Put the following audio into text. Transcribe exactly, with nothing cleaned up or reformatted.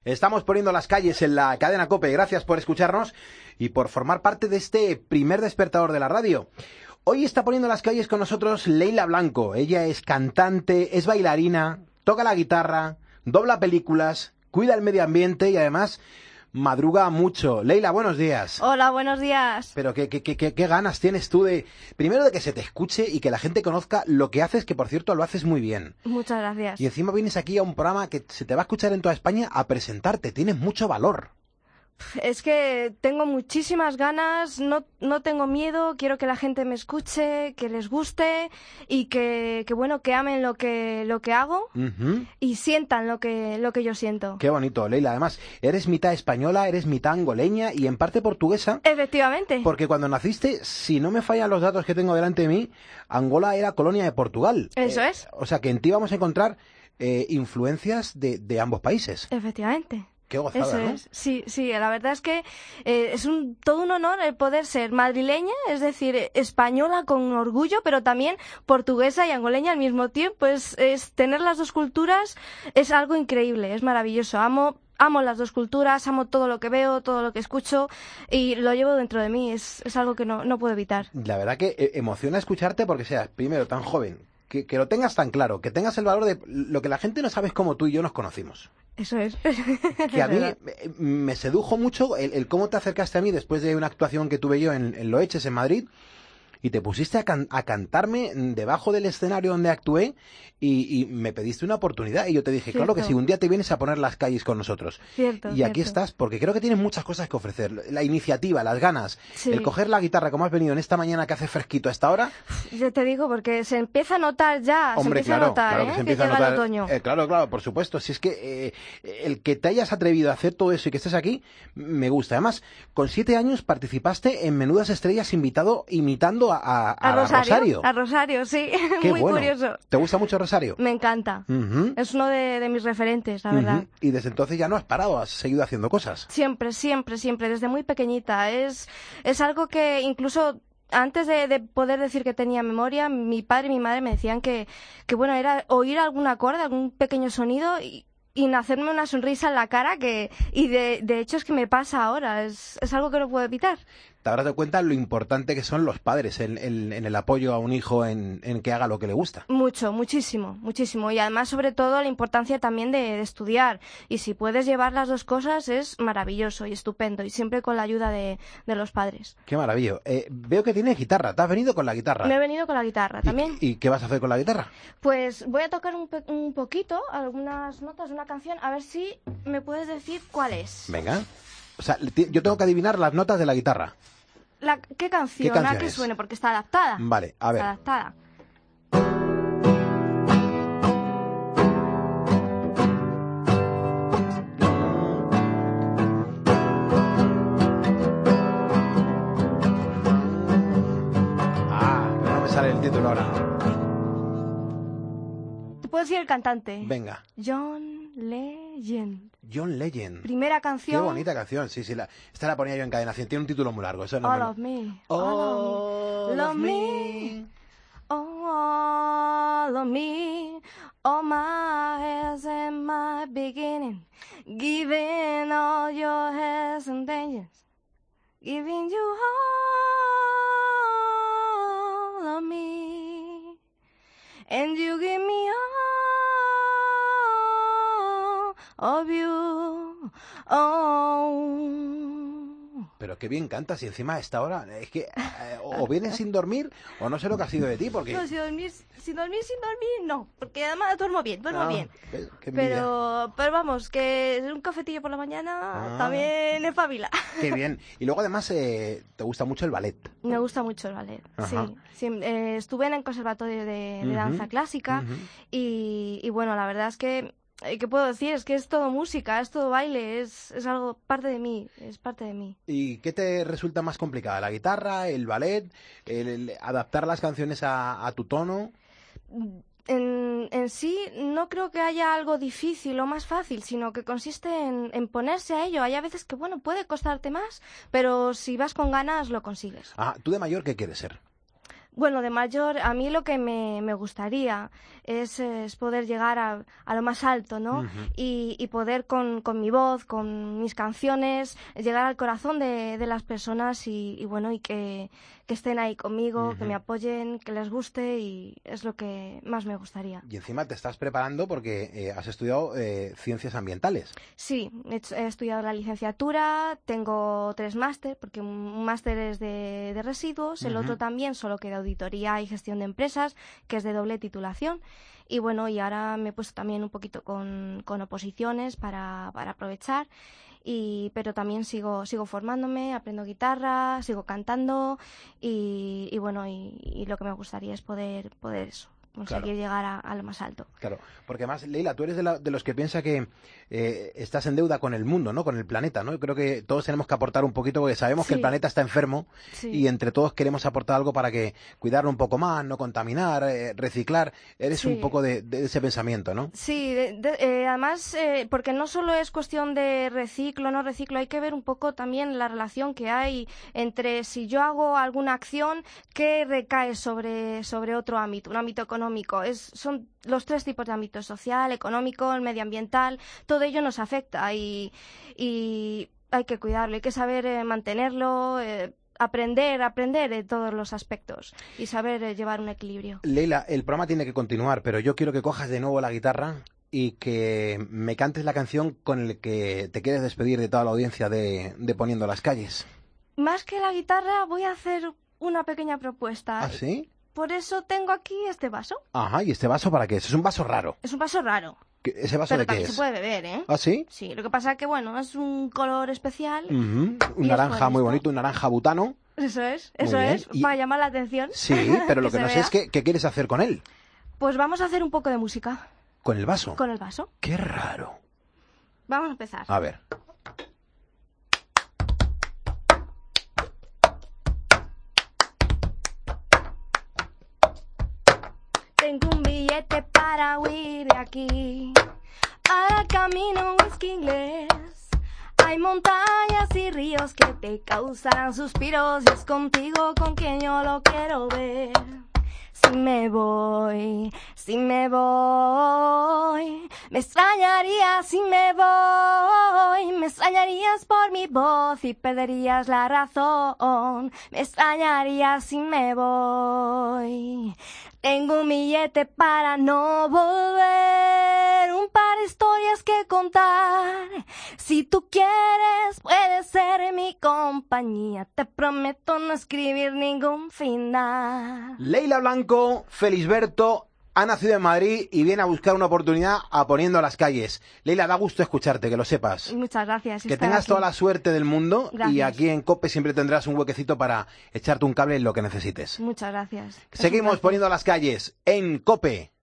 Estamos poniendo las calles en la cadena COPE. Gracias por escucharnos y por formar parte de este primer despertador de la radio. Hoy está poniendo las calles con nosotros Leila Blanco. Ella es cantante, es bailarina, toca la guitarra, dobla películas, cuida el medio ambiente y además madruga mucho. Leila, buenos días. Hola, buenos días. Pero qué, qué, qué, qué ganas tienes tú de, primero, de que se te escuche y que la gente conozca lo que haces, que por cierto lo haces muy bien. Muchas gracias. Y encima vienes aquí a un programa que se te va a escuchar en toda España a presentarte. Tienes mucho valor. Es que tengo muchísimas ganas, no, no tengo miedo, quiero que la gente me escuche, que les guste y que, que bueno, que amen lo que, lo que hago uh-huh. y sientan lo que, lo que yo siento. Qué bonito, Leila. Además, eres mitad española, eres mitad angoleña y en parte portuguesa. Efectivamente. Porque cuando naciste, si no me fallan los datos que tengo delante de mí, Angola era colonia de Portugal. Eso eh, es. O sea que en ti vamos a encontrar eh, influencias de, de ambos países. Efectivamente. Qué gozada, Eso ¿no? es, sí, sí, la verdad es que eh, es un, todo un honor el poder ser madrileña, es decir, española con orgullo, pero también portuguesa y angoleña al mismo tiempo. Es, es tener las dos culturas es algo increíble, es maravilloso. Amo Amo las dos culturas, amo todo lo que veo, todo lo que escucho y lo llevo dentro de mí, es, es algo que no, no puedo evitar. La verdad que eh, emociona escucharte porque seas, primero, tan joven, que, que lo tengas tan claro, que tengas el valor de lo que la gente no sabe es cómo tú y yo nos conocimos. Eso es. Que a mí me sedujo mucho el, el cómo te acercaste a mí después de una actuación que tuve yo en, en Loeches, en Madrid, y te pusiste a, can, a cantarme debajo del escenario donde actué y, y me pediste una oportunidad y yo te dije, cierto. Claro que sí, un día te vienes a poner las calles con nosotros. Cierto, y cierto. Aquí estás porque creo que tienes muchas cosas que ofrecer. La iniciativa, las ganas, sí. El coger la guitarra como has venido en esta mañana que hace fresquito a esta hora. Yo te digo porque se empieza a notar ya, Hombre, se empieza claro, a notar, claro ¿eh? que se que empieza llega a notar. El otoño. Eh, claro, claro, por supuesto. Si es que eh, el que te hayas atrevido a hacer todo eso y que estés aquí, me gusta. Además, con siete años participaste en Menudas Estrellas invitado, imitando a, a, a, a Rosario. Rosario. A Rosario, sí. Qué Muy bueno. curioso. ¿Te gusta mucho Rosario? Me encanta. Uh-huh. Es uno de, de mis referentes, la verdad. Uh-huh. Y desde entonces ya no has parado, has seguido haciendo cosas. Siempre, siempre, siempre, desde muy pequeñita. Es, es algo que incluso antes de, de poder decir que tenía memoria, mi padre y mi madre me decían que, que bueno, era oír algún acorde, algún pequeño sonido y, y hacerme una sonrisa en la cara que y de, de hecho es que me pasa ahora. Es, es algo que no puedo evitar. Te habrás dado cuenta lo importante que son los padres en, en, en el apoyo a un hijo en, en que haga lo que le gusta. Mucho, muchísimo, muchísimo. Y además, sobre todo, la importancia también de, de estudiar. Y si puedes llevar las dos cosas es maravilloso y estupendo. Y siempre con la ayuda de, de los padres. Qué maravilla. Eh, veo que tienes guitarra. ¿Te has venido con la guitarra? Me he venido con la guitarra también. ¿Y, y qué vas a hacer con la guitarra? Pues voy a tocar un, un poquito, algunas notas de una canción, a ver si me puedes decir cuál es. Venga. O sea, yo tengo que adivinar las notas de la guitarra. La, ¿Qué canción? ¿Qué canción ¿A que es? suene? Porque está adaptada. Vale, a ver. Está adaptada. Ah, pero no me sale el título ahora. ¿Te puedo decir el cantante? Venga. John Legend. John Legend. Primera canción. Qué bonita canción, sí, sí. La, esta la ponía yo en cadena cien. Tiene un título muy largo. Eso no All me... of me. All, all of me. me. All of me. All my hairs and my beginning. Giving all your hairs and dangerous. Giving you all of me. And you give me all of you. Oh. Pero qué bien cantas y encima a esta hora es que eh, o vienes sin dormir o no sé lo que ha sido de ti porque... No, sin dormir, sin dormir, sin dormir, no, porque además duermo bien, duermo ah, bien. Qué, qué pero, pero vamos, que un cafetillo por la mañana ah, también es fabila. Qué bien. Y luego además eh, te gusta mucho el ballet. Me gusta mucho el ballet, Ajá. sí. sí eh, estuve en el conservatorio de, de danza uh-huh, clásica uh-huh. y, y bueno, la verdad es que... ¿Qué puedo decir? Es que es todo música, es todo baile, es, es algo parte de mí, es parte de mí. ¿Y qué te resulta más complicada? ¿La guitarra, el ballet, el, el adaptar las canciones a, a tu tono? En, en sí no creo que haya algo difícil o más fácil, sino que consiste en, en ponerse a ello. Hay a veces que, bueno, puede costarte más, pero si vas con ganas lo consigues. Ah, ¿tú de mayor qué quieres ser? Bueno, de mayor, a mí lo que me, me gustaría es, es poder llegar a, a lo más alto, ¿no? Ujú. Y, y poder con, con mi voz, con mis canciones, llegar al corazón de, de las personas y, y bueno, y que, que estén ahí conmigo, Ujú. que me apoyen, que les guste y es lo que más me gustaría. Y encima te estás preparando porque eh, has estudiado eh, ciencias ambientales. Sí, he, hecho- he estudiado la licenciatura, tengo tres máster, porque un máster es de, de residuos, el Ujú. otro también, solo que de auditoría y gestión de empresas, que es de doble titulación. Y bueno, y ahora me he puesto también un poquito con, con oposiciones para, para aprovechar. Y, pero también sigo, sigo formándome, aprendo guitarra, sigo cantando y, y bueno, y, y lo que me gustaría es poder, poder eso, conseguir Claro. llegar a, a lo más alto. Claro, porque además, Leila, tú eres de, la- de los que piensa que eh, estás en deuda con el mundo, ¿no? Con el planeta, ¿no? Yo creo que todos tenemos que aportar un poquito porque sabemos que el Sí, planeta está enfermo sí. y entre todos queremos aportar algo para que cuidarlo un poco más, no contaminar, eh, reciclar. Eres un Sí. poco de, de ese pensamiento, ¿no? Sí, de- de- eh, además, eh, porque no solo es cuestión de reciclo, no reciclo, hay que ver un poco también la relación que hay entre si yo hago alguna acción, qué recae sobre, sobre otro ámbito, un ámbito económico. Es, son los tres tipos de ámbito, social, económico, el medioambiental, todo ello nos afecta y, y hay que cuidarlo, hay que saber eh, mantenerlo, eh, aprender, aprender en todos los aspectos y saber eh, llevar un equilibrio. Leila, el programa tiene que continuar, pero yo quiero que cojas de nuevo la guitarra y que me cantes la canción con la que te quieres despedir de toda la audiencia de, de Poniendo las Calles. Más que la guitarra, voy a hacer una pequeña propuesta. ¿Ah, sí? Por eso tengo aquí este vaso. Ajá, ¿y este vaso para qué es? Es un vaso raro. Es un vaso raro, ¿Qué- ¿Ese vaso pero de qué también es? se puede beber, ¿eh? ¿Ah, sí? Sí, lo que pasa es que, bueno, es un color especial. Ujú. Y Un es naranja por muy esto. bonito, un naranja butano. Eso es, Muy eso bien. es, Y- para llamar la atención. Sí, pero lo que, se no sé vea. es qué, qué quieres hacer con él. Pues vamos a hacer un poco de música Con el vaso. con el vaso. Qué raro. Vamos a empezar. A ver. Tengo un billete para huir de aquí. Para el camino un whisky inglés. Hay montañas y ríos que te causan suspiros y es contigo con quien yo lo quiero ver. Si me voy, si me voy, me extrañaría si me voy, me extrañarías por mi voz y perderías la razón, me extrañarías si me voy. Tengo un billete para no volver, un par de historias que contar. Si tú quieres, puedes ser mi compañía. Te prometo no escribir ningún final. Leila Blanco, Felisberto, ha nacido en Madrid y viene a buscar una oportunidad a Poniendo las Calles. Leila, da gusto escucharte, que lo sepas. Muchas gracias. Que estar tengas aquí. toda la suerte del mundo y Gracias. aquí en COPE siempre tendrás un huequecito para echarte un cable en lo que necesites. Muchas gracias. Es un Seguimos placer. Poniendo las Calles en COPE.